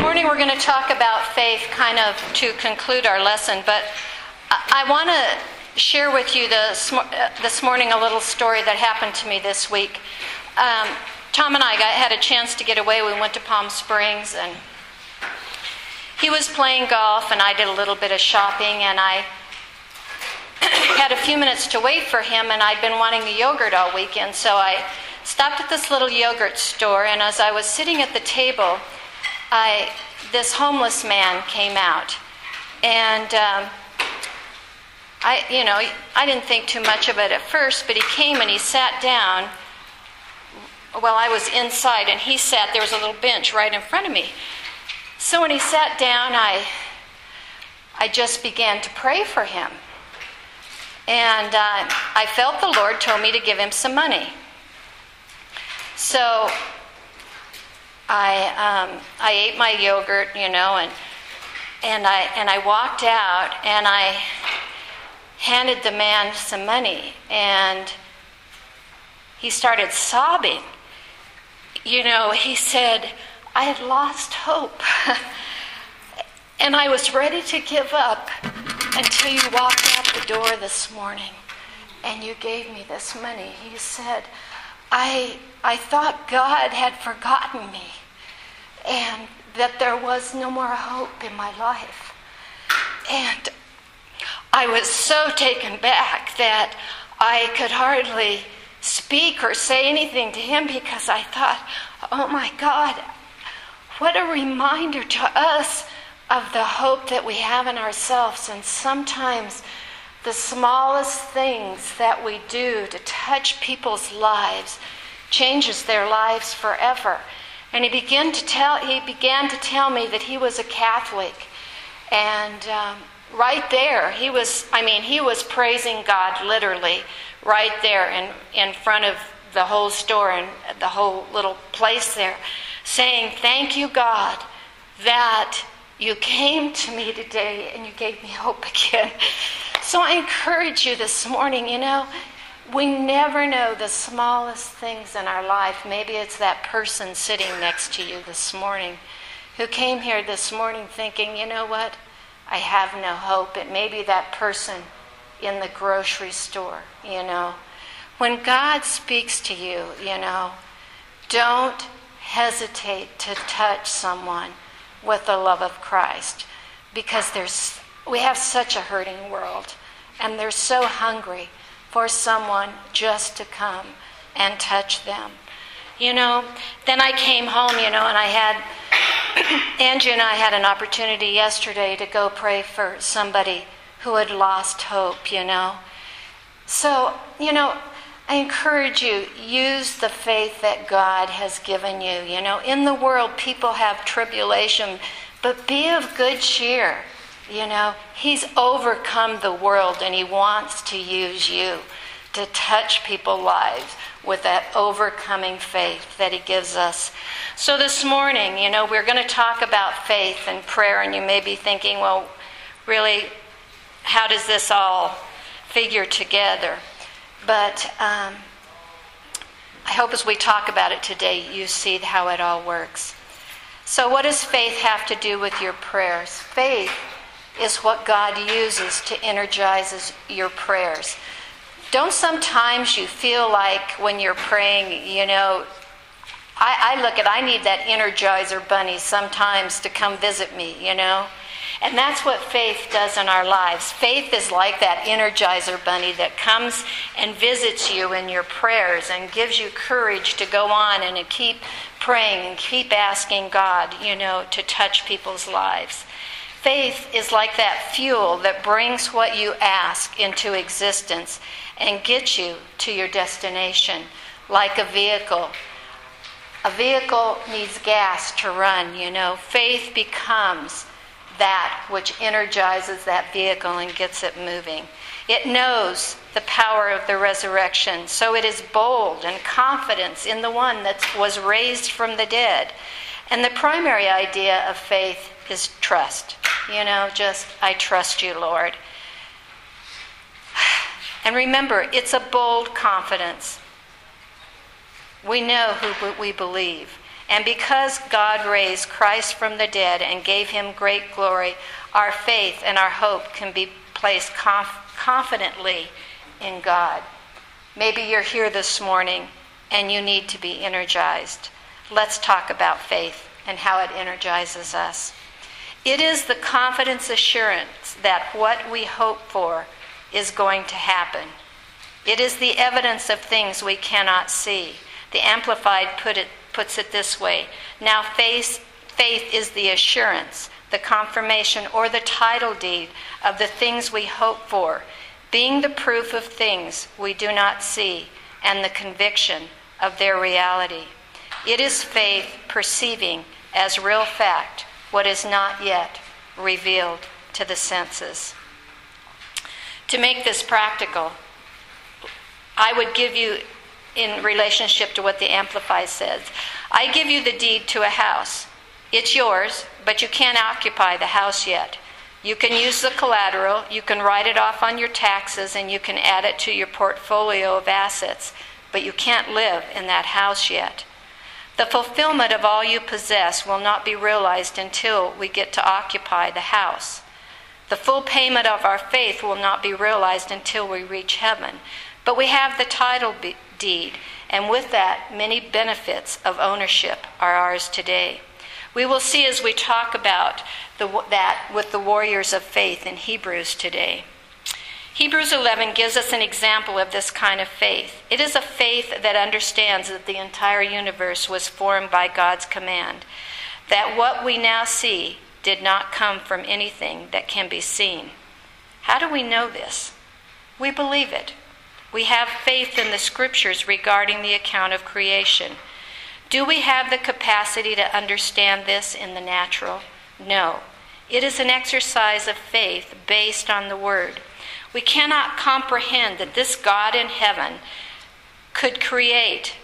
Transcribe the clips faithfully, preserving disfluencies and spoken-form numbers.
morning we're going to talk about faith kind of to conclude our lesson, but I want to share with you this, this morning a little story that happened to me this week. Um, Tom and I got, had a chance to get away. We went to Palm Springs, and he was playing golf, and I did a little bit of shopping, and I had a few minutes to wait for him, and I'd been wanting a yogurt all weekend, so I stopped at this little yogurt store, and as I was sitting at the table, I, this homeless man came out, and um, I, you know, I didn't think too much of it at first, but he came and he sat down. Well, I was inside, and he sat. There was a little bench right in front of me. So when he sat down, I, I just began to pray for him, and uh, I felt the Lord told me to give him some money. So I um, I ate my yogurt, you know, and and I and I walked out, and I handed the man some money, and he started sobbing. You know, he said, "I had lost hope, and I was ready to give up until you walked out the door this morning, and you gave me this money." He said, I I thought God had forgotten me and that there was no more hope in my life. And I was so taken back that I could hardly speak or say anything to him, because I thought, oh my God, what a reminder to us of the hope that we have in ourselves. And sometimes the smallest things that we do to touch people's lives changes their lives forever. And he began to tell he began to tell me that he was a Catholic, and um, right there he was. I mean, he was praising God literally right there in in front of the whole store and the whole little place there, saying, "Thank you, God, that you came to me today and you gave me hope again." So I encourage you this morning, you know, we never know the smallest things in our life. Maybe it's that person sitting next to you this morning who came here this morning thinking, you know what, I have no hope. It may be that person in the grocery store, you know. When God speaks to you, you know, don't hesitate to touch someone with the love of Christ, because there's we have such a hurting world, and they're so hungry for someone just to come and touch them. You know, then I came home, you know, and I had, Angie and I had an opportunity yesterday to go pray for somebody who had lost hope, you know. So, you know, I encourage you, use the faith that God has given you. You know, in the world, people have tribulation, but be of good cheer. You know, he's overcome the world, and he wants to use you to touch people's lives with that overcoming faith that he gives us. So this morning, you know, we're going to talk about faith and prayer, and you may be thinking, well, really, how does this all figure together? But um, I hope as we talk about it today, you see how it all works. So what does faith have to do with your prayers? Faith is what God uses to energize your prayers. Don't sometimes you feel like when you're praying, you know, I, I look at, I need that Energizer bunny sometimes to come visit me, you know. And that's what faith does in our lives. Faith is like that Energizer bunny that comes and visits you in your prayers and gives you courage to go on and to keep praying and keep asking God, you know, to touch people's lives. Faith is like that fuel that brings what you ask into existence and gets you to your destination, like a vehicle. A vehicle needs gas to run, you know. Faith becomes that which energizes that vehicle and gets it moving. It knows the power of the resurrection, so it is bold and confidence in the one that was raised from the dead. And the primary idea of faith is trust. You know, just, I trust you, Lord. And remember, it's a bold confidence. We know who we believe. And because God raised Christ from the dead and gave him great glory, our faith and our hope can be placed conf- confidently in God. Maybe you're here this morning and you need to be energized. Let's talk about faith and how it energizes us. It is the confidence assurance that what we hope for is going to happen. It is the evidence of things we cannot see. The Amplified put it, puts it this way: now faith, faith is the assurance, the confirmation, or the title deed of the things we hope for, being the proof of things we do not see and the conviction of their reality. It is faith perceiving as real fact what is not yet revealed to the senses. To make this practical, I would give you, in relationship to what the Amplified says, I give you the deed to a house. It's yours, but you can't occupy the house yet. You can use the collateral, you can write it off on your taxes, and you can add it to your portfolio of assets, but you can't live in that house yet. The fulfillment of all you possess will not be realized until we get to occupy the house. The full payment of our faith will not be realized until we reach heaven. But we have the title deed, and with that, many benefits of ownership are ours today. We will see as we talk about the, that with the warriors of faith in Hebrews today. Hebrews eleven gives us an example of this kind of faith. It is a faith that understands that the entire universe was formed by God's command, that what we now see did not come from anything that can be seen. How do we know this? We believe it. We have faith in the scriptures regarding the account of creation. Do we have the capacity to understand this in the natural? No. It is an exercise of faith based on the Word. We cannot comprehend that this God in heaven could create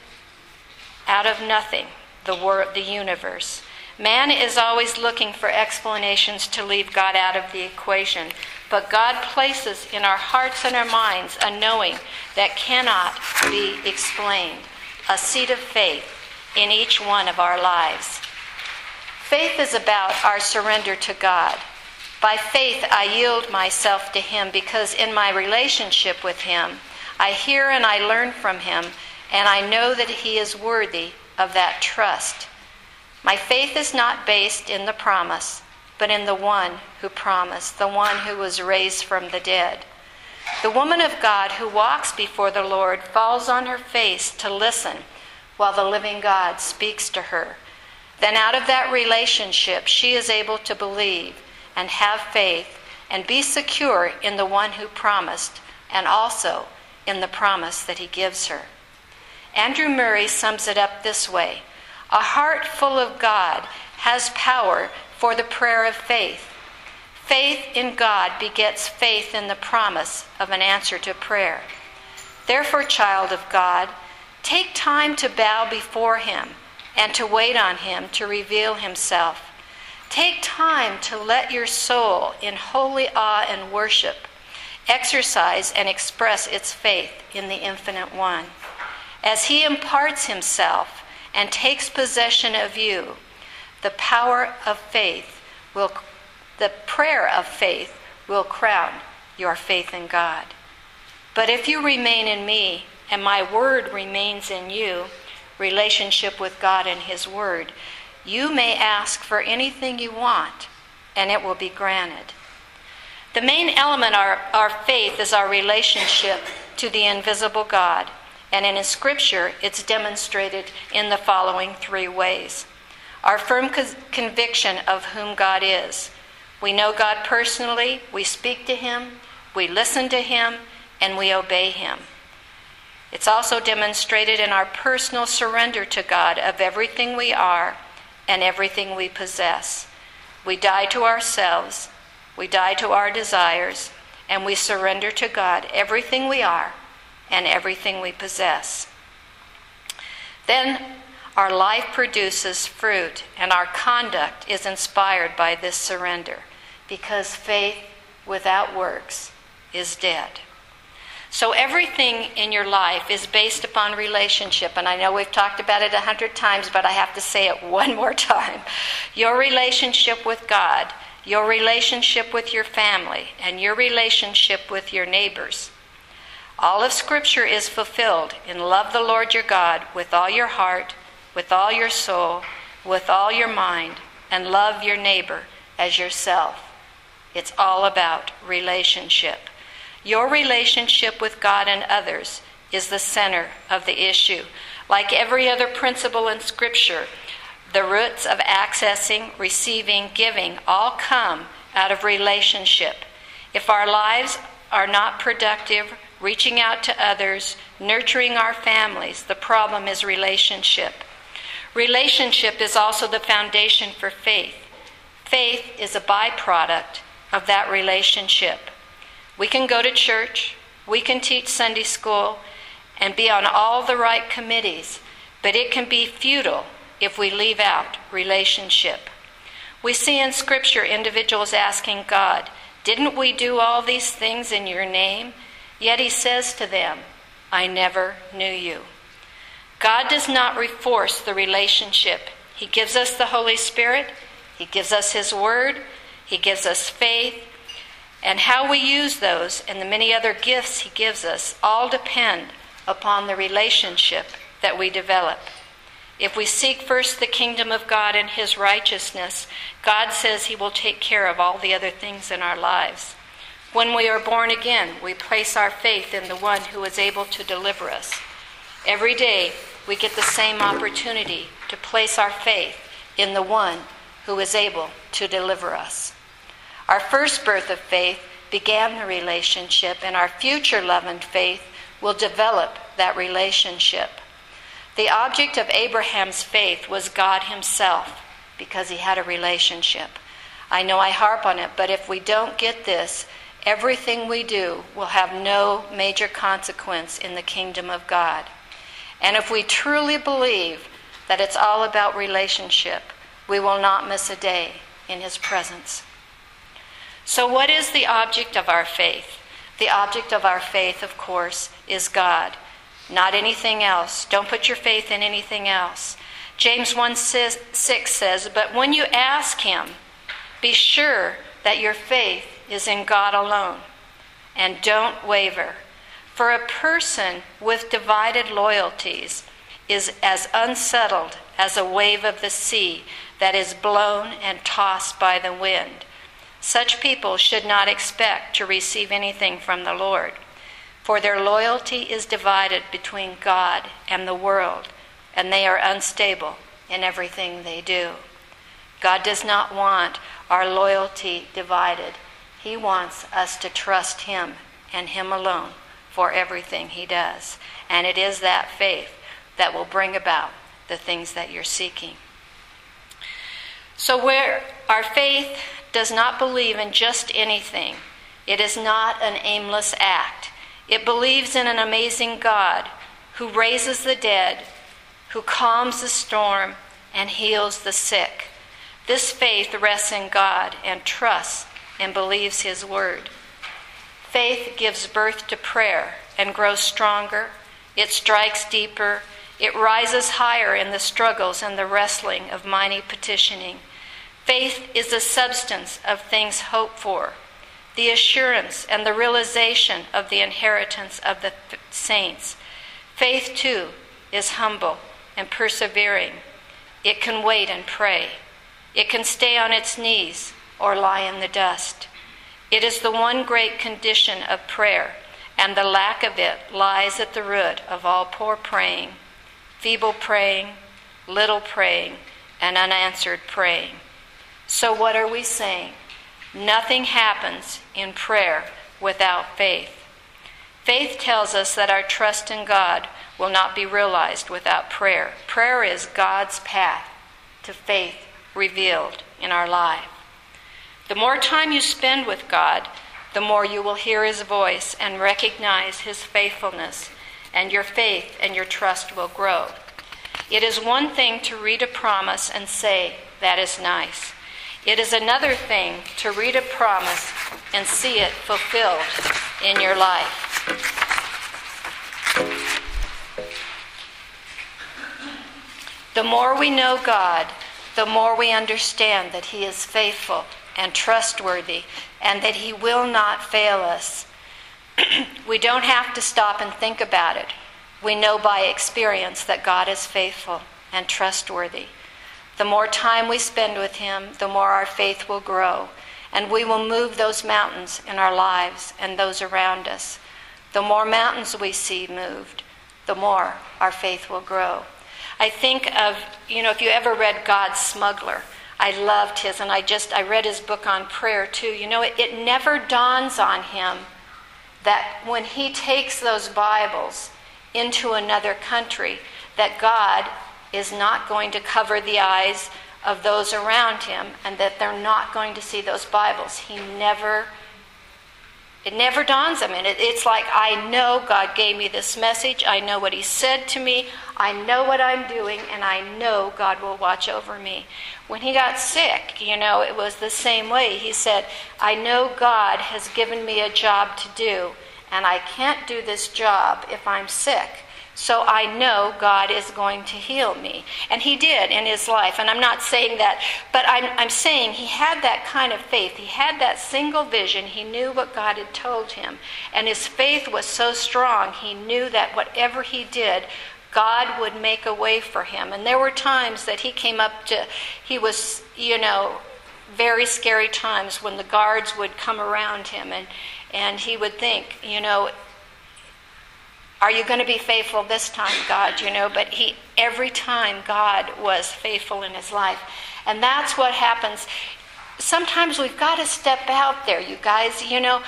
out of nothing the world, the universe. Man is always looking for explanations to leave God out of the equation, but God places in our hearts and our minds a knowing that cannot be explained, a seed of faith in each one of our lives. Faith is about our surrender to God. By faith, I yield myself to him because in my relationship with him, I hear and I learn from him, and I know that he is worthy of that trust. My faith is not based in the promise, but in the one who promised, the one who was raised from the dead. The woman of God who walks before the Lord falls on her face to listen while the living God speaks to her. Then out of that relationship, she is able to believe and have faith and be secure in the one who promised and also in the promise that he gives her. Andrew Murray sums it up this way: a heart full of God has power for the prayer of faith. Faith in God begets faith in the promise of an answer to prayer. Therefore, child of God, take time to bow before him and to wait on him to reveal himself. Take time to let your soul, in holy awe and worship, exercise and express its faith in the Infinite One. As he imparts himself and takes possession of you, the power of faith will, the prayer of faith will crown your faith in God. But if you remain in me and my word remains in you, relationship with God and his word, you may ask for anything you want, and it will be granted. The main element of our, our faith is our relationship to the invisible God, and in Scripture, it's demonstrated in the following three ways. Our firm co- conviction of whom God is. We know God personally, we speak to him, we listen to him, and we obey him. It's also demonstrated in our personal surrender to God of everything we are and everything we possess. We die to ourselves, we die to our desires, and we surrender to God everything we are and everything we possess. Then our life produces fruit, and our conduct is inspired by this surrender, because faith without works is dead. So everything in your life is based upon relationship. And I know we've talked about it a hundred times, but I have to say it one more time. Your relationship with God, your relationship with your family, and your relationship with your neighbors. All of Scripture is fulfilled in love the Lord your God with all your heart, with all your soul, with all your mind, and love your neighbor as yourself. It's all about relationship. Your relationship with God and others is the center of the issue. Like every other principle in Scripture, the roots of accessing, receiving, giving all come out of relationship. If our lives are not productive, reaching out to others, nurturing our families, the problem is relationship. Relationship is also the foundation for faith. Faith is a byproduct of that relationship. We can go to church, we can teach Sunday school, and be on all the right committees, but it can be futile if we leave out relationship. We see in Scripture individuals asking God, "Didn't we do all these things in your name?" Yet he says to them, "I never knew you." God does not reforce the relationship. He gives us the Holy Spirit, he gives us his word, he gives us faith, and how we use those and the many other gifts he gives us all depend upon the relationship that we develop. If we seek first the kingdom of God and his righteousness, God says he will take care of all the other things in our lives. When we are born again, we place our faith in the one who is able to deliver us. Every day, we get the same opportunity to place our faith in the one who is able to deliver us. Our first birth of faith began the relationship, and our future love and faith will develop that relationship. The object of Abraham's faith was God himself, because he had a relationship. I know I harp on it, but if we don't get this, everything we do will have no major consequence in the kingdom of God. And if we truly believe that it's all about relationship, we will not miss a day in his presence. So what is the object of our faith? The object of our faith, of course, is God, not anything else. Don't put your faith in anything else. James one six says, "But when you ask him, be sure that your faith is in God alone, and don't waver. For a person with divided loyalties is as unsettled as a wave of the sea that is blown and tossed by the wind. Such people should not expect to receive anything from the Lord, for their loyalty is divided between God and the world, and they are unstable in everything they do." God does not want our loyalty divided. He wants us to trust him and him alone for everything he does. And it is that faith that will bring about the things that you're seeking. So where our faith does not believe in just anything, it is not an aimless act. It believes in an amazing God who raises the dead, who calms the storm, and heals the sick. This faith rests in God and trusts and believes his word. Faith gives birth to prayer and grows stronger. It strikes deeper. It rises higher in the struggles and the wrestling of mighty petitioning. Faith is the substance of things hoped for, the assurance and the realization of the inheritance of the saints. Faith, too, is humble and persevering. It can wait and pray. It can stay on its knees or lie in the dust. It is the one great condition of prayer, and the lack of it lies at the root of all poor praying, feeble praying, little praying, and unanswered praying. So what are we saying? Nothing happens in prayer without faith. Faith tells us that our trust in God will not be realized without prayer. Prayer is God's path to faith revealed in our life. The more time you spend with God, the more you will hear his voice and recognize his faithfulness, and your faith and your trust will grow. It is one thing to read a promise and say, "That is nice." It is another thing to read a promise and see it fulfilled in your life. The more we know God, the more we understand that He is faithful and trustworthy and that He will not fail us. We don't have to stop and think about it. We know by experience that God is faithful and trustworthy. The more time we spend with Him, the more our faith will grow, and we will move those mountains in our lives and those around us. The more mountains we see moved, the more our faith will grow. I think of, you know, if you ever read God's Smuggler, I loved his, and I just, I read his book on prayer too. You know, it, it never dawns on him that when he takes those Bibles into another country, that God is not going to cover the eyes of those around him and that they're not going to see those Bibles. He never, it never dawns on him. It, it's like, I know God gave me this message. I know what He said to me. I know what I'm doing, and I know God will watch over me. When he got sick, you know, it was the same way. He said, I know God has given me a job to do, and I can't do this job if I'm sick. So I know God is going to heal me. And He did in his life. And I'm not saying that, but I'm, I'm saying he had that kind of faith. He had that single vision. He knew what God had told him. And his faith was so strong, he knew that whatever he did, God would make a way for him. And there were times that he came up to, he was, you know, very scary times when the guards would come around him, and, and he would think, you know, are you going to be faithful this time, God? You know, but he, every time God was faithful in his life. And that's what happens. Sometimes we've got to step out there, you guys. You know,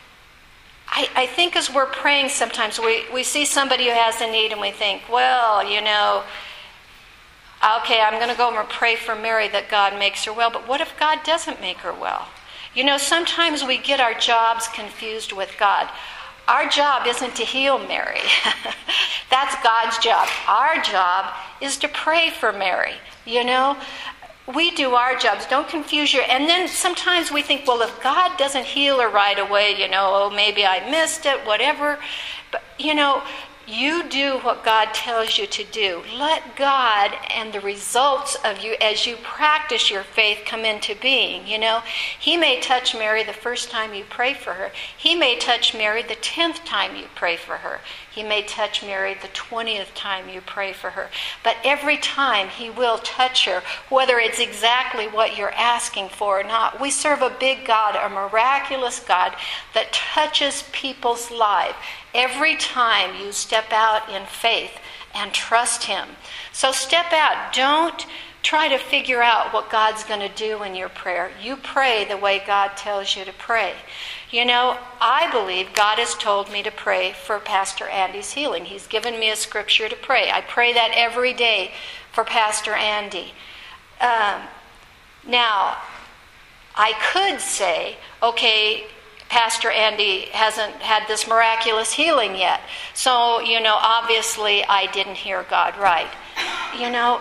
I, I think as we're praying sometimes, we, we see somebody who has a need and we think, well, you know, okay, I'm going to go over and pray for Mary that God makes her well. But what if God doesn't make her well? You know, sometimes we get our jobs confused with God. Our job isn't to heal Mary. That's God's job. Our job is to pray for Mary. You know, we do our jobs. Don't confuse your... And then sometimes we think, well, if God doesn't heal her right away, you know, oh, maybe I missed it, whatever. But, you know, you do what God tells you to do. Let God and the results of you as you practice your faith come into being, you know. He may touch Mary the first time you pray for her. He may touch Mary the tenth time you pray for her. He may touch Mary the twentieth time you pray for her. But every time He will touch her, whether it's exactly what you're asking for or not. We serve a big God, a miraculous God that touches people's lives every time you step out in faith and trust Him. So step out. Don't try to figure out what God's going to do in your prayer. You pray the way God tells you to pray. You know, I believe God has told me to pray for Pastor Andy's healing. He's given me a scripture to pray. I pray that every day for Pastor Andy. Um, now, I could say, okay, Pastor Andy hasn't had this miraculous healing yet. So, you know, obviously I didn't hear God right. You know,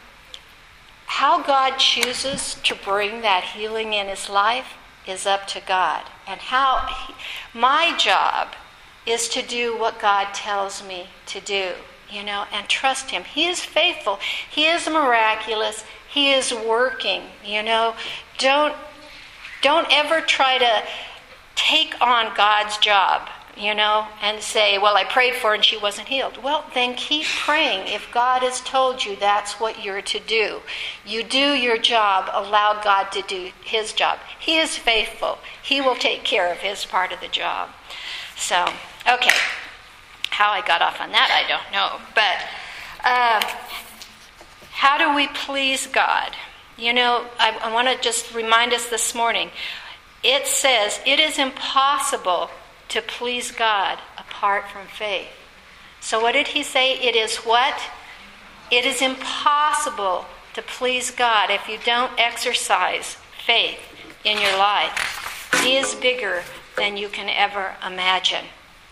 how God chooses to bring that healing in his life is up to God. And how he, my job is to do what God tells me to do, you know, and trust Him. He is faithful. He is miraculous. He is working, you know. Don't, don't ever try to take on God's job, you know, and say, well, I prayed for her and she wasn't healed. Well, then keep praying. If God has told you that's what you're to do, you do your job, allow God to do His job. He is faithful. He will take care of His part of the job. So, okay. How I got off on that, I don't know. But uh, how do we please God? You know, I, I want to just remind us this morning, it says it is impossible to please God apart from faith. So what did he say? It is what? It is impossible to please God if you don't exercise faith in your life. He is bigger than you can ever imagine.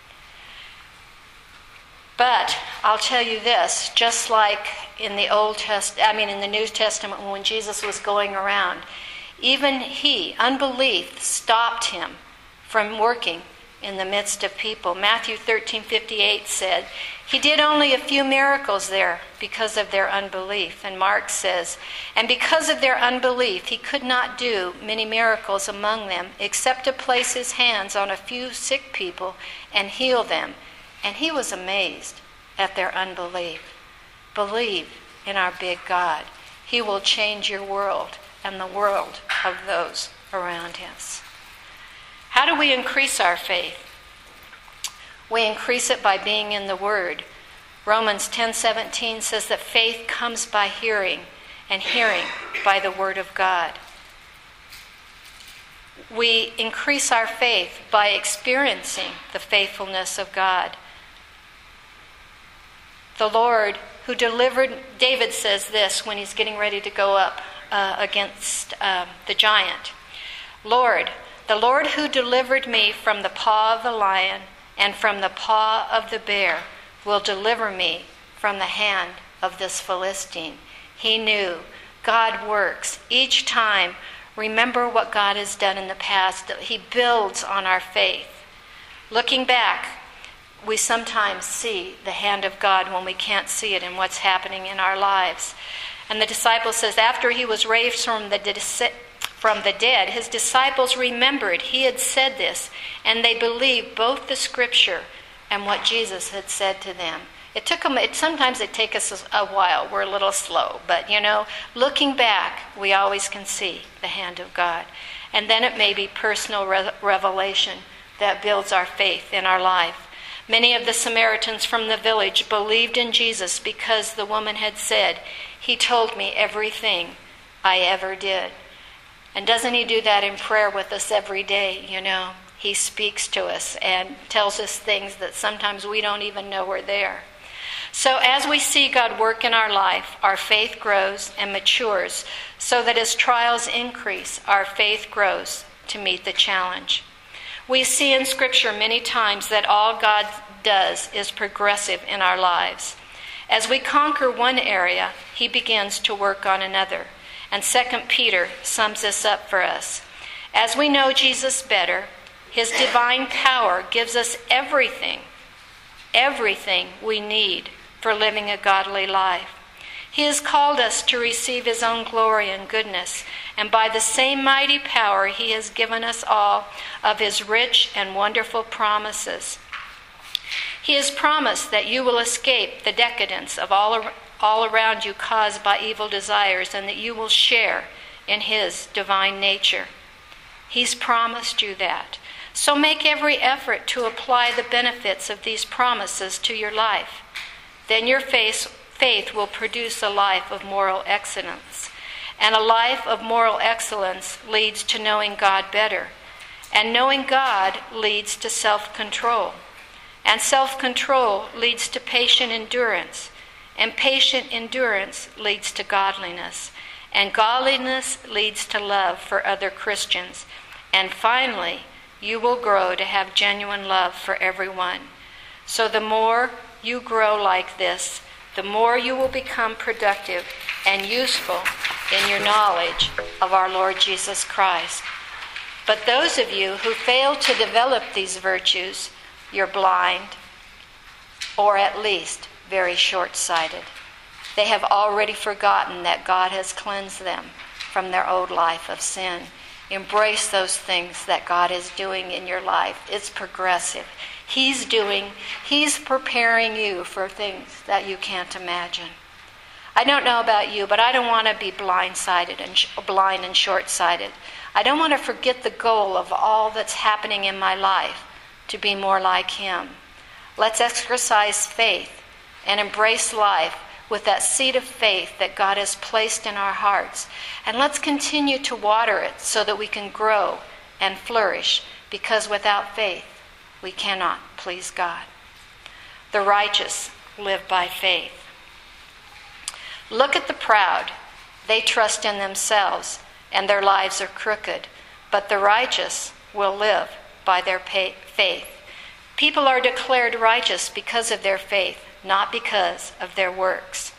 But I'll tell you this, just like in the Old Testament, I mean in the New Testament when Jesus was going around, even he, unbelief, stopped him from working in the midst of people. Matthew thirteen fifty-eight said, he did only a few miracles there because of their unbelief. And Mark says, and because of their unbelief, he could not do many miracles among them, except to place his hands on a few sick people and heal them. And he was amazed at their unbelief. Believe in our big God. He will change your world and the world of those around us. How do we increase our faith? We increase it by being in the Word. Romans ten seventeen says that faith comes by hearing, and hearing by the Word of God. We increase our faith by experiencing the faithfulness of God. The Lord who delivered, David says this when he's getting ready to go up uh, against um, the giant. Lord, the Lord who delivered me from the paw of the lion and from the paw of the bear will deliver me from the hand of this Philistine. He knew God works. Each time, remember what God has done in the past. He builds on our faith. Looking back, we sometimes see the hand of God when we can't see it in what's happening in our lives. And the disciple says, after he was raised from the from the dead, his disciples remembered he had said this, and they believed both the scripture and what Jesus had said to them. It took them, it, sometimes it takes us a while. We're a little slow. But, you know, looking back, we always can see the hand of God. And then it may be personal re- revelation that builds our faith in our life. Many of the Samaritans from the village believed in Jesus because the woman had said, he told me everything I ever did. And doesn't he do that in prayer with us every day, you know? He speaks to us and tells us things that sometimes we don't even know are there. So as we see God work in our life, our faith grows and matures so that as trials increase, our faith grows to meet the challenge. We see in Scripture many times that all God does is progressive in our lives. As we conquer one area, he begins to work on another. And Second Peter sums this up for us. As we know Jesus better, his divine power gives us everything, everything we need for living a godly life. He has called us to receive his own glory and goodness, and by the same mighty power he has given us all of his rich and wonderful promises. He has promised that you will escape the decadence of all, all around you caused by evil desires, and that you will share in his divine nature. He's promised you that. So make every effort to apply the benefits of these promises to your life. Then your faith, faith will produce a life of moral excellence. And a life of moral excellence leads to knowing God better. And knowing God leads to self-control. And self-control leads to patient endurance. And patient endurance leads to godliness. And godliness leads to love for other Christians. And finally, you will grow to have genuine love for everyone. So the more you grow like this, the more you will become productive and useful in your knowledge of our Lord Jesus Christ. But those of you who fail to develop these virtues, you're blind, or at least very short-sighted. They have already forgotten that God has cleansed them from their old life of sin. Embrace those things that God is doing in your life. It's progressive. He's doing, he's preparing you for things that you can't imagine. I don't know about you, but I don't want to be blindsided and sh- blind and short-sighted. I don't want to forget the goal of all that's happening in my life to be more like him. Let's exercise faith and embrace life with that seed of faith that God has placed in our hearts. And let's continue to water it so that we can grow and flourish, because without faith, we cannot please God. The righteous live by faith. Look at the proud. They trust in themselves, and their lives are crooked. But the righteous will live by their pay- faith. People are declared righteous because of their faith, not because of their works.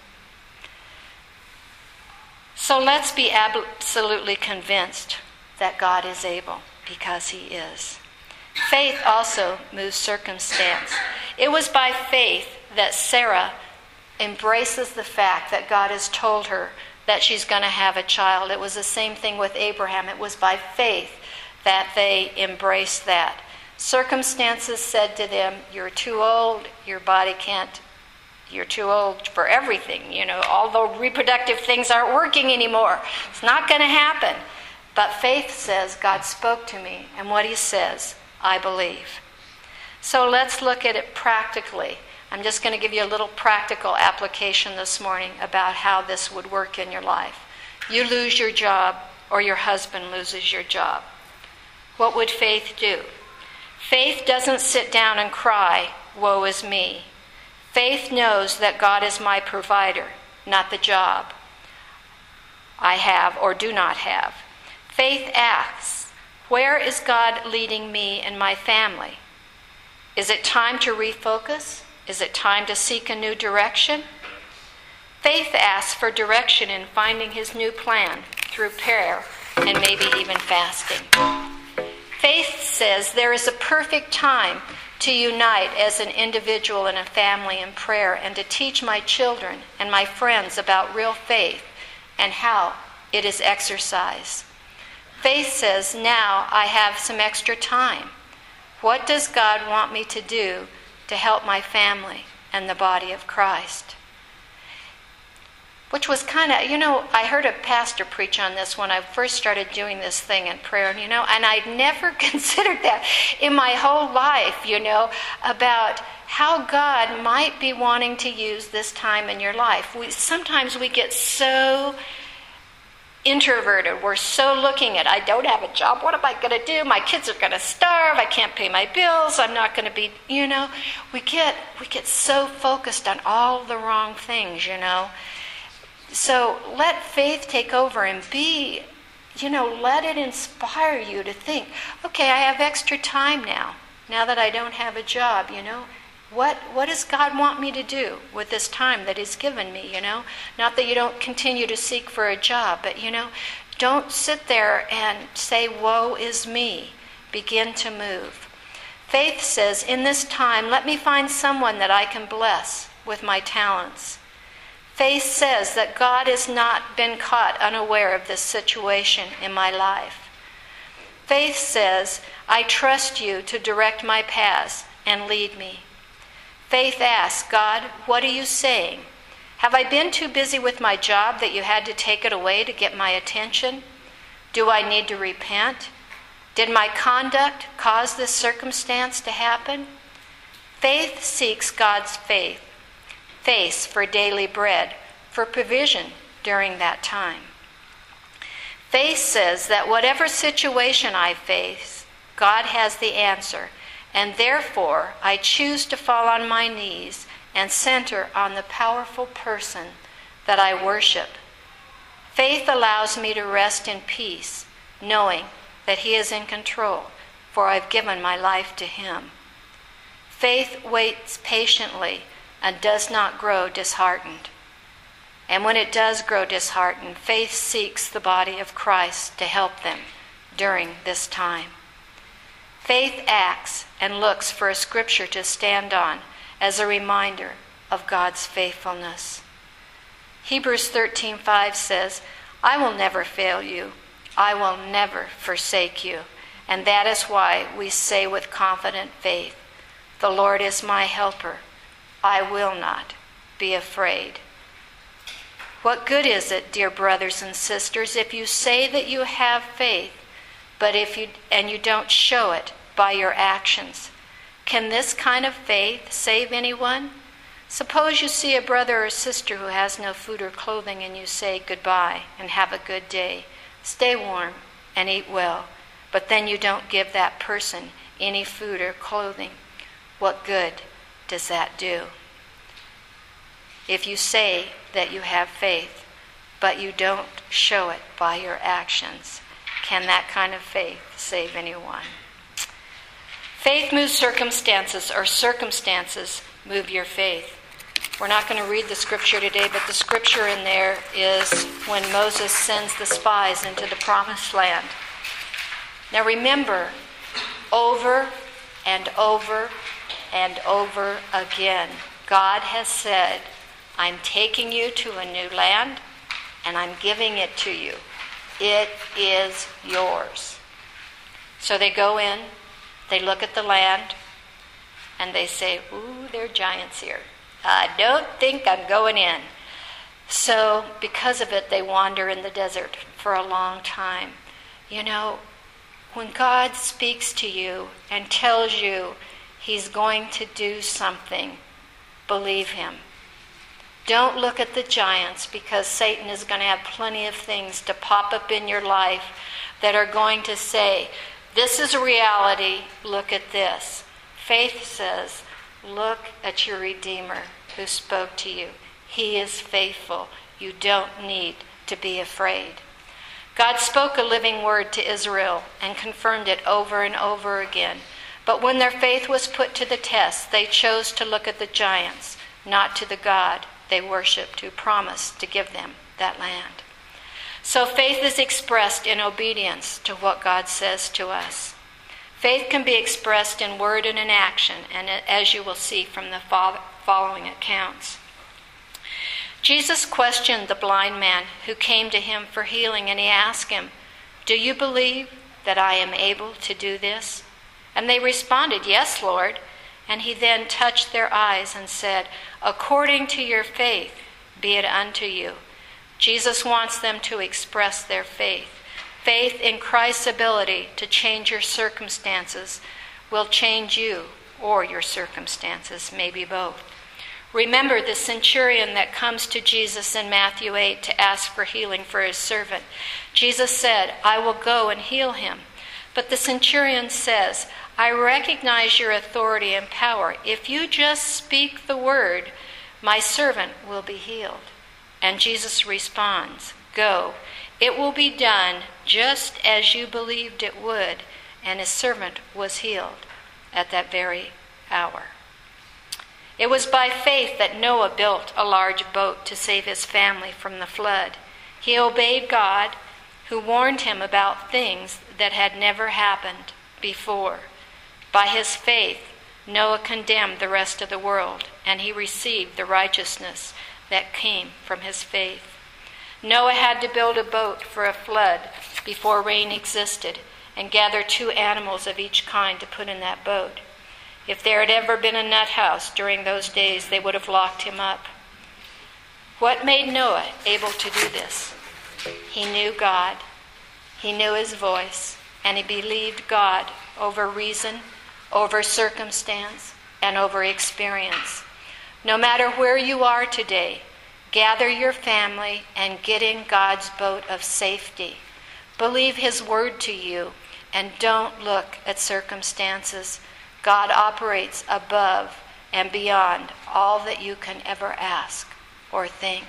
So let's be absolutely convinced that God is able, because he is. Faith also moves circumstance. It was by faith that Sarah embraces the fact that God has told her that she's going to have a child. It was the same thing with Abraham. It was by faith that they embraced that. Circumstances said to them, you're too old, your body can't, you're too old for everything. You know, all the reproductive things aren't working anymore. It's not going to happen. But faith says, God spoke to me, and what he says, I believe. So let's look at it practically. I'm just going to give you a little practical application this morning about how this would work in your life. You lose your job, or your husband loses your job. What would faith do? Faith doesn't sit down and cry, woe is me. Faith knows that God is my provider, not the job I have or do not have. Faith asks, where is God leading me and my family? Is it time to refocus? Is it time to seek a new direction? Faith asks for direction in finding his new plan through prayer and maybe even fasting. Faith says there is a perfect time to unite as an individual and a family in prayer and to teach my children and my friends about real faith and how it is exercised. Faith says, now I have some extra time. What does God want me to do to help my family and the body of Christ? Which was kind of, you know, I heard a pastor preach on this when I first started doing this thing in prayer, and you know, and I'd never considered that in my whole life, you know, about how God might be wanting to use this time in your life. We sometimes we get so introverted. We're so looking at, I don't have a job. What am I going to do? My kids are going to starve. I can't pay my bills. I'm not going to be, you know. We get we get so focused on all the wrong things, you know. So let faith take over and be, you know, let it inspire you to think, okay, I have extra time now, now that I don't have a job, you know. What what does God want me to do with this time that he's given me, you know? Not that you don't continue to seek for a job, but, you know, don't sit there and say, woe is me. Begin to move. Faith says, in this time, let me find someone that I can bless with my talents. Faith says that God has not been caught unaware of this situation in my life. Faith says, I trust you to direct my paths and lead me. Faith asks, God, what are you saying? Have I been too busy with my job that you had to take it away to get my attention? Do I need to repent? Did my conduct cause this circumstance to happen? Faith seeks God's faith. Face for daily bread, for provision during that time. Faith says that whatever situation I face, God has the answer, and therefore I choose to fall on my knees and center on the powerful person that I worship. Faith allows me to rest in peace, knowing that he is in control, for I've given my life to him. Faith waits patiently and does not grow disheartened. And when it does grow disheartened, faith seeks the body of Christ to help them during this time. Faith acts and looks for a scripture to stand on as a reminder of God's faithfulness. Hebrews thirteen five says, I will never fail you. I will never forsake you. And that is why we say with confident faith, the Lord is my helper. I will not be afraid. What good is it, dear brothers and sisters, if you say that you have faith, but if you and you don't show it by your actions? Can this kind of faith save anyone? Suppose you see a brother or sister who has no food or clothing and you say goodbye and have a good day. Stay warm and eat well, but then you don't give that person any food or clothing. What good does that do? If you say that you have faith, but you don't show it by your actions, can that kind of faith save anyone? Faith moves circumstances, or circumstances move your faith. We're not going to read the scripture today, but the scripture in there is when Moses sends the spies into the promised land. Now remember, over and over and over again. God has said, I'm taking you to a new land, and I'm giving it to you. It is yours. So they go in, they look at the land, and they say, ooh, there are giants here. I don't think I'm going in. So because of it, they wander in the desert for a long time. You know, when God speaks to you and tells you he's going to do something, believe him. Don't look at the giants, because Satan is going to have plenty of things to pop up in your life that are going to say, this is a reality, look at this. Faith says, look at your Redeemer who spoke to you. He is faithful. You don't need to be afraid. God spoke a living word to Israel and confirmed it over and over again. But when their faith was put to the test, they chose to look at the giants, not to the God they worshipped who promised to give them that land. So faith is expressed in obedience to what God says to us. Faith can be expressed in word and in action, and as you will see from the following accounts. Jesus questioned the blind man who came to him for healing, and he asked him, do you believe that I am able to do this? And they responded, yes, Lord. And he then touched their eyes and said, according to your faith, be it unto you. Jesus wants them to express their faith. Faith in Christ's ability to change your circumstances will change you, or your circumstances, maybe both. Remember the centurion that comes to Jesus in Matthew eight to ask for healing for his servant. Jesus said, I will go and heal him. But the centurion says, I recognize your authority and power. If you just speak the word, my servant will be healed. And Jesus responds, go, it will be done just as you believed it would. And his servant was healed at that very hour. It was by faith that Noah built a large boat to save his family from the flood. He obeyed God, who warned him about things that had never happened before. By his faith, Noah condemned the rest of the world, and he received the righteousness that came from his faith. Noah had to build a boat for a flood before rain existed, and gather two animals of each kind to put in that boat. If there had ever been a nut house during those days, they would have locked him up. What made Noah able to do this? He knew God, he knew his voice, and he believed God over reason, over circumstance, and over experience. No matter where you are today, gather your family and get in God's boat of safety. Believe his word to you, and don't look at circumstances. God operates above and beyond all that you can ever ask or think.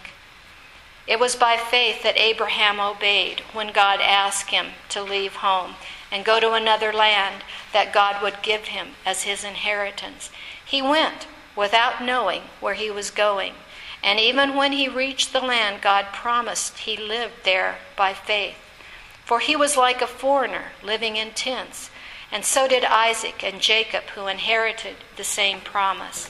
It was by faith that Abraham obeyed when God asked him to leave home and go to another land that God would give him as his inheritance. He went without knowing where he was going. And even when he reached the land God promised, he lived there by faith. For he was like a foreigner living in tents, and so did Isaac and Jacob, who inherited the same promise.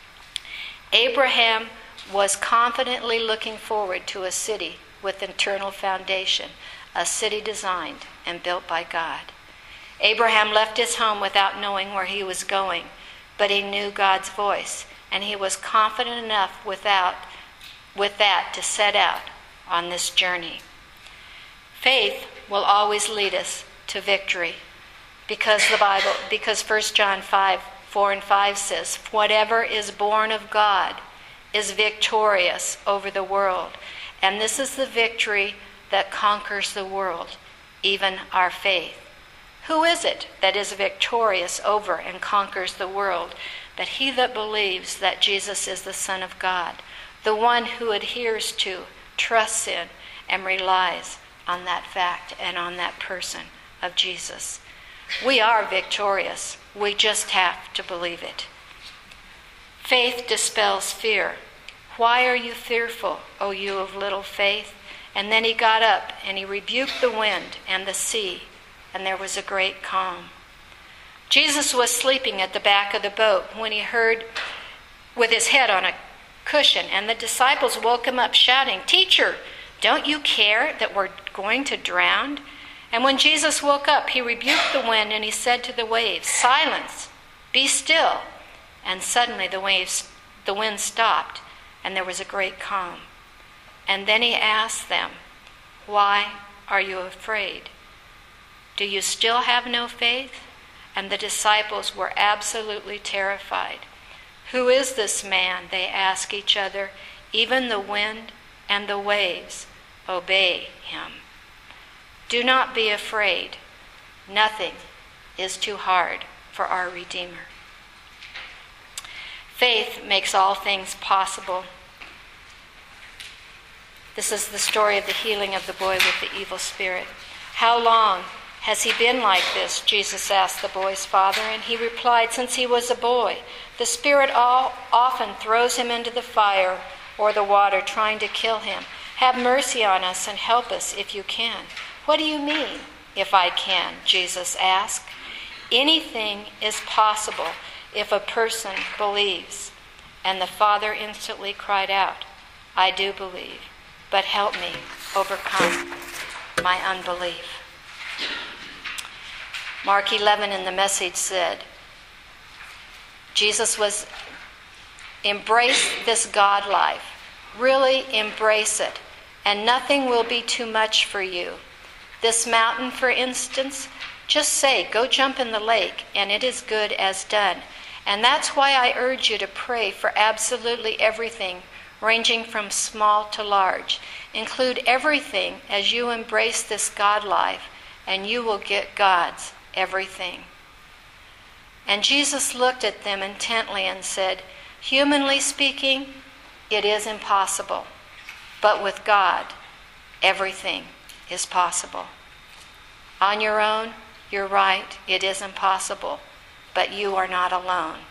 Abraham was confidently looking forward to a city with eternal foundation, a city designed and built by God. Abraham left his home without knowing where he was going, but he knew God's voice, and he was confident enough without, with that to set out on this journey. Faith will always lead us to victory. Because the Bible, because First John five, four and five says, whatever is born of God is victorious over the world. And this is the victory that conquers the world, even our faith. Who is it that is victorious over and conquers the world? But he that believes that Jesus is the Son of God, the one who adheres to, trusts in, and relies on that fact and on that person of Jesus. We are victorious. We just have to believe it. Faith dispels fear. Why are you fearful, O you of little faith? And then he got up and he rebuked the wind and the sea, and there was a great calm. Jesus was sleeping at the back of the boat when he heard with his head on a cushion, and the disciples woke him up shouting, "Teacher, don't you care that we're going to drown?" And when Jesus woke up, he rebuked the wind and he said to the waves, "Silence, be still." And suddenly the waves, the wind stopped, and there was a great calm. And then he asked them, "Why are you afraid? Do you still have no faith?" And the disciples were absolutely terrified. "Who is this man?" they asked each other. "Even the wind and the waves obey him." Do not be afraid. Nothing is too hard for our Redeemer. Faith makes all things possible. This is the story of the healing of the boy with the evil spirit. "How long has he been like this?" Jesus asked the boy's father, and he replied, "Since he was a boy. The spirit all often throws him into the fire or the water, trying to kill him. Have mercy on us and help us if you can." "What do you mean, if I can?" Jesus asked. "Anything is possible if a person believes." And the father instantly cried out, "I do believe, but help me overcome my unbelief." Mark eleven in the Message said, Jesus was, embrace this God life. Really embrace it, and nothing will be too much for you. This mountain, for instance, just say, "Go jump in the lake," and it is good as done. And that's why I urge you to pray for absolutely everything, ranging from small to large. Include everything as you embrace this God life, and you will get God's everything. And Jesus looked at them intently and said, "Humanly speaking, it is impossible, but with God, everything is possible." On your own, you're right, it is impossible, but you are not alone.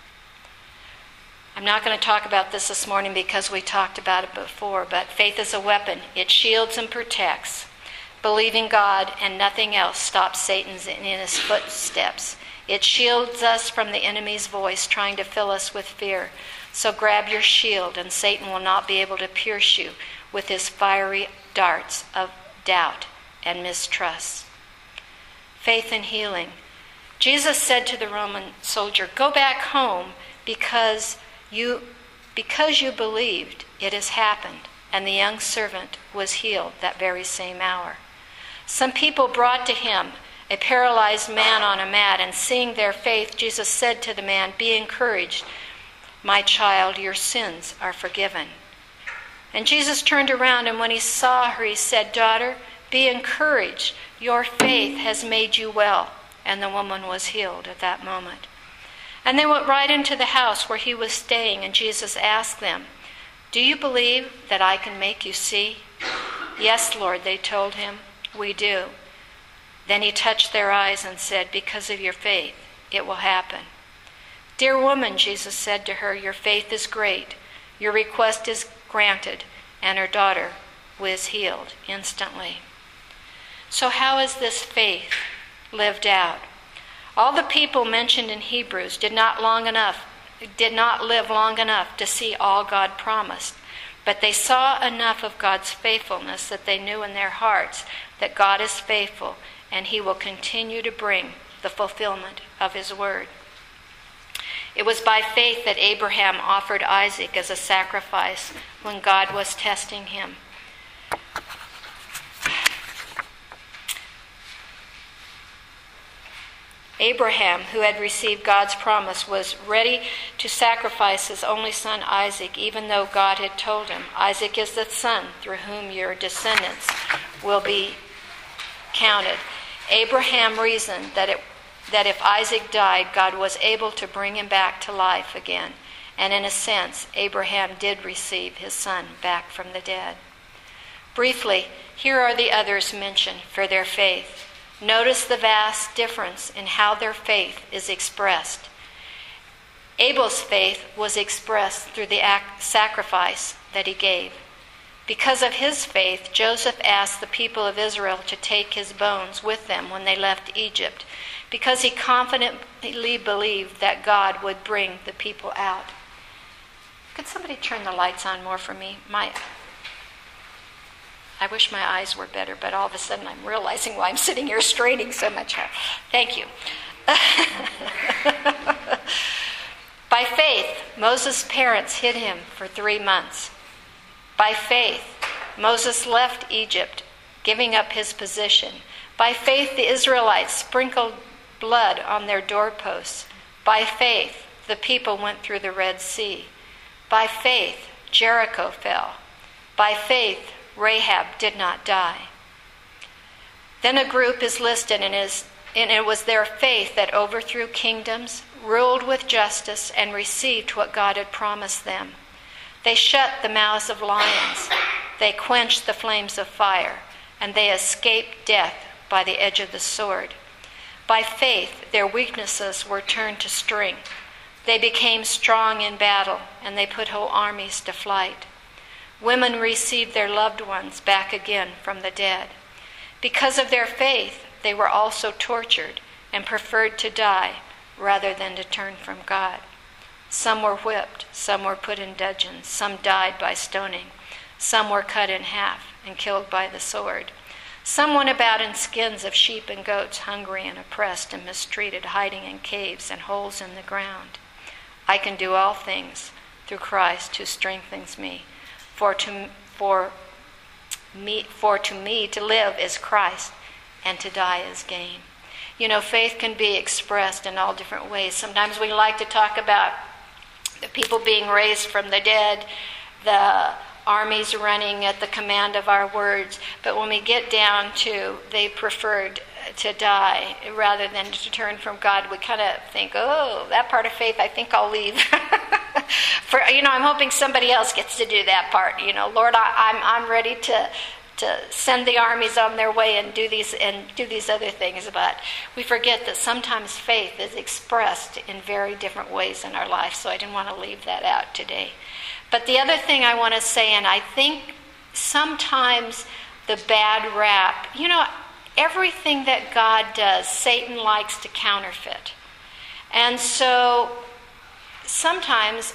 I'm not going to talk about this this morning because we talked about it before, but faith is a weapon. It shields and protects. Believing God and nothing else stops Satan's in his footsteps. It shields us from the enemy's voice trying to fill us with fear. So grab your shield, and Satan will not be able to pierce you with his fiery darts of doubt and mistrust. Faith and healing. Jesus said to the Roman soldier, "Go back home because you because you believed, it has happened." And the young servant was healed that very same hour. Some people brought to him a paralyzed man on a mat, and seeing their faith, Jesus said to the man, "Be encouraged, my child, your sins are forgiven." And Jesus turned around, and when he saw her, he said, "Daughter, be encouraged. Your faith has made you well." And the woman was healed at that moment. And they went right into the house where he was staying, and Jesus asked them, "Do you believe that I can make you see?" "Yes, Lord," they told him, "we do." Then he touched their eyes and said, "Because of your faith, it will happen." "Dear woman," Jesus said to her, "your faith is great. Your request is granted." And her daughter was healed instantly. So how is this faith lived out? All the people mentioned in Hebrews did not long enough, did not live long enough to see all God promised, but they saw enough of God's faithfulness that they knew in their hearts that God is faithful and he will continue to bring the fulfillment of his word. It was by faith that Abraham offered Isaac as a sacrifice when God was testing him. Abraham, who had received God's promise, was ready to sacrifice his only son Isaac, even though God had told him, "Isaac is the son through whom your descendants will be counted." Abraham reasoned that it, that if Isaac died, God was able to bring him back to life again. And in a sense, Abraham did receive his son back from the dead. Briefly, here are the others mentioned for their faith. Notice the vast difference in how their faith is expressed. Abel's faith was expressed through the sacrifice that he gave. Because of his faith, Joseph asked the people of Israel to take his bones with them when they left Egypt, because he confidently believed that God would bring the people out. Could somebody turn the lights on more for me? My, I wish my eyes were better, but all of a sudden I'm realizing why I'm sitting here straining so much. Thank you. By faith, Moses' parents hid him for three months. By faith, Moses left Egypt, giving up his position. By faith, the Israelites sprinkled blood on their doorposts. By faith, the people went through the Red Sea. By faith, Jericho fell. By faith, Rahab did not die. Then a group is listed, and, is, and it was their faith that overthrew kingdoms, ruled with justice, and received what God had promised them. They shut the mouths of lions. They quenched the flames of fire, and they escaped death by the edge of the sword. By faith, their weaknesses were turned to strength. They became strong in battle, and they put whole armies to flight. Women received their loved ones back again from the dead. Because of their faith, they were also tortured and preferred to die rather than to turn from God. Some were whipped, some were put in dungeons, some died by stoning, some were cut in half and killed by the sword. Some went about in skins of sheep and goats, hungry and oppressed and mistreated, hiding in caves and holes in the ground. I can do all things through Christ who strengthens me. For to, for me, for to me to live is Christ, and to die is gain. You know, faith can be expressed in all different ways. Sometimes we like to talk about the people being raised from the dead, the armies running at the command of our words. But when we get down to they preferred to die rather than to turn from God, we kind of think, oh, that part of faith, I think I'll leave. For you know, I'm hoping somebody else gets to do that part. You know, Lord, I, I'm I'm ready to to send the armies on their way and do these and do these other things. But we forget that sometimes faith is expressed in very different ways in our life. So I didn't want to leave that out today. But the other thing I want to say, and I think sometimes the bad rap, you know, everything that God does, Satan likes to counterfeit. And so sometimes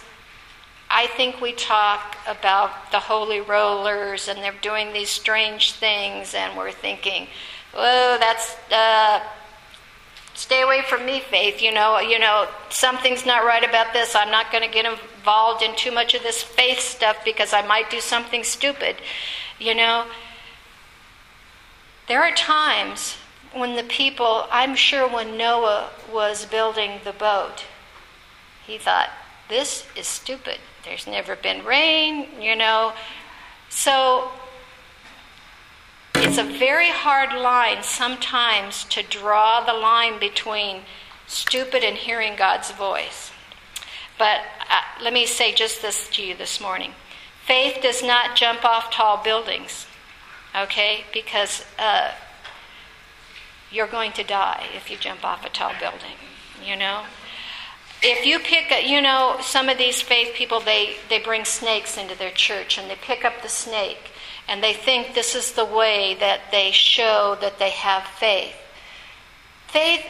I think we talk about the holy rollers and they're doing these strange things, and we're thinking, oh, that's, uh, stay away from me, faith. You know, you know, something's not right about this. I'm not going to get involved in too much of this faith stuff because I might do something stupid. You know, there are times when the people, I'm sure when Noah was building the boat, he thought, this is stupid. There's never been rain, you know. So it's a very hard line sometimes to draw the line between stupid and hearing God's voice. But uh, let me say just this to you this morning. Faith does not jump off tall buildings, okay? Because uh, you're going to die if you jump off a tall building, you know. If you pick, a, you know, some of these faith people, they, they bring snakes into their church, and they pick up the snake, and they think this is the way that they show that they have faith. Faith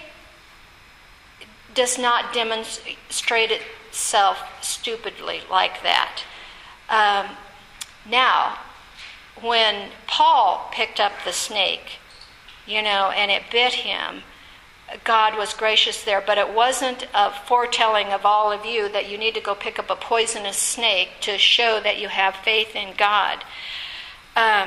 does not demonstrate itself stupidly like that. Um, now, when Paul picked up the snake, you know, and it bit him, God was gracious there, but it wasn't a foretelling of all of you that you need to go pick up a poisonous snake to show that you have faith in God. Um,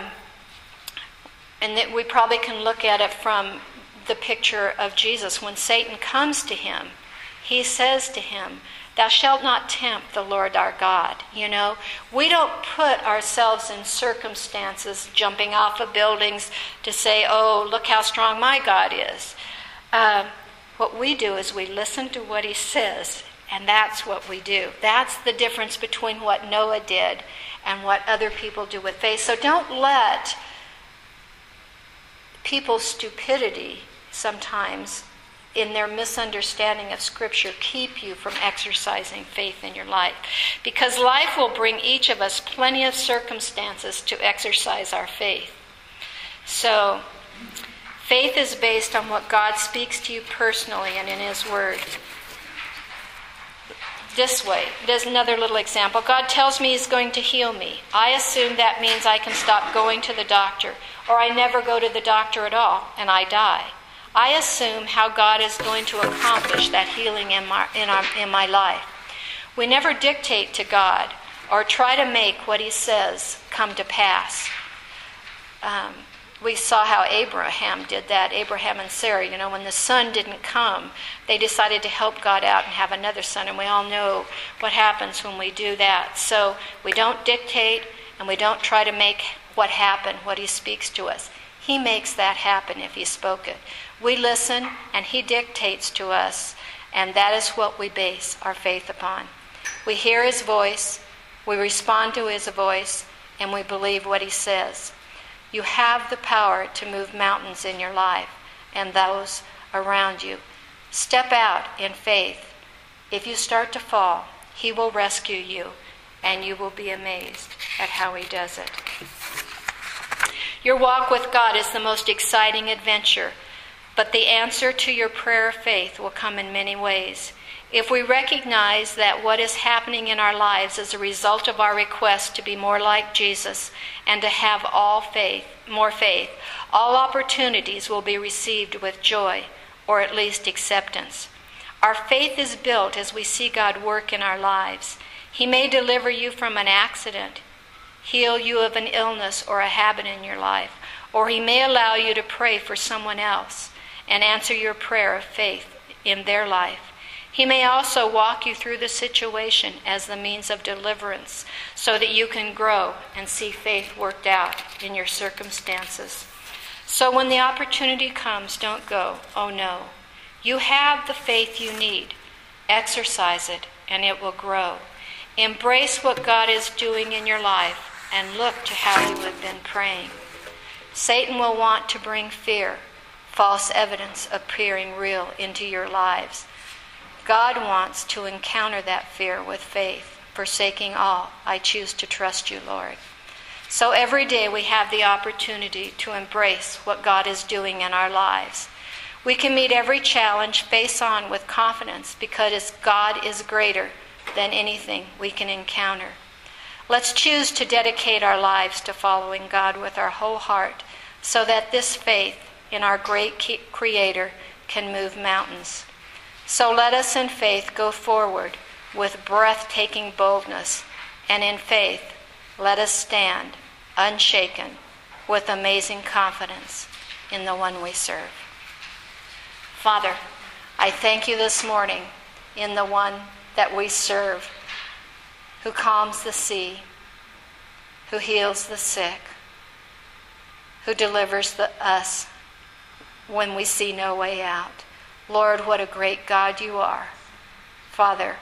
and that we probably can look at it from the picture of Jesus. When Satan comes to him, he says to him, thou shalt not tempt the Lord our God. You know, we don't put ourselves in circumstances, jumping off of buildings to say, oh, look how strong my God is. Um, what we do is we listen to what he says, and that's what we do. That's the difference between what Noah did and what other people do with faith. So don't let people's stupidity sometimes in their misunderstanding of Scripture, keep you from exercising faith in your life. Because life will bring each of us plenty of circumstances to exercise our faith. So, faith is based on what God speaks to you personally and in His Word. This way, there's another little example. God tells me He's going to heal me. I assume that means I can stop going to the doctor, or I never go to the doctor at all, and I die. I assume how God is going to accomplish that healing in my, in, our, in my life. We never dictate to God or try to make what He says come to pass. Um, we saw how Abraham did that, Abraham and Sarah. You know, when the son didn't come, they decided to help God out and have another son. And we all know what happens when we do that. So we don't dictate and we don't try to make what happen, what He speaks to us. He makes that happen if He spoke it. We listen and He dictates to us, and that is what we base our faith upon. We hear His voice, we respond to His voice, and we believe what He says. You have the power to move mountains in your life and those around you. Step out in faith. If you start to fall, He will rescue you, and you will be amazed at how He does it. Your walk with God is the most exciting adventure, but the answer to your prayer of faith will come in many ways. If we recognize that what is happening in our lives is a result of our request to be more like Jesus and to have all faith, more faith, all opportunities will be received with joy, or at least acceptance. Our faith is built as we see God work in our lives. He may deliver you from an accident, heal you of an illness or a habit in your life, or He may allow you to pray for someone else and answer your prayer of faith in their life. He may also walk you through the situation as the means of deliverance so that you can grow and see faith worked out in your circumstances. So when the opportunity comes, don't go, oh no. You have the faith you need. Exercise it and it will grow. Embrace what God is doing in your life and look to how you have been praying. Satan will want to bring fear, false evidence appearing real into your lives. God wants to encounter that fear with faith, forsaking all. I choose to trust you, Lord. So every day we have the opportunity to embrace what God is doing in our lives. We can meet every challenge face on with confidence because God is greater than anything we can encounter. Let's choose to dedicate our lives to following God with our whole heart so that this faith in our great Creator can move mountains. So let us in faith go forward with breathtaking boldness, and in faith let us stand unshaken with amazing confidence in the one we serve. Father, I thank you this morning in the one that we serve, who calms the sea, who heals the sick, who delivers the, us when we see no way out. Lord, what a great God you are. Father,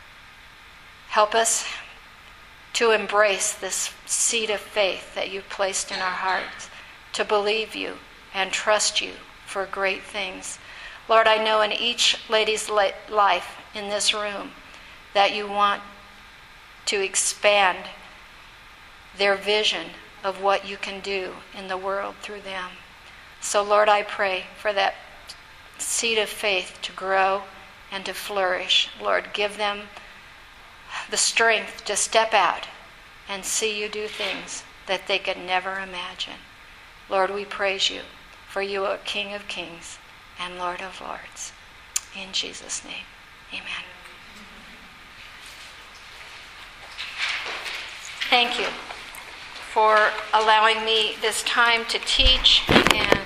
help us to embrace this seed of faith that you've placed in our hearts, to believe you and trust you for great things. Lord, I know in each lady's life in this room that you want to expand their vision of what you can do in the world through them. So, Lord, I pray for that seed of faith to grow and to flourish. Lord, give them the strength to step out and see you do things that they could never imagine. Lord, we praise you, for you are King of Kings and Lord of Lords. In Jesus' name, amen. Thank you for allowing me this time to teach and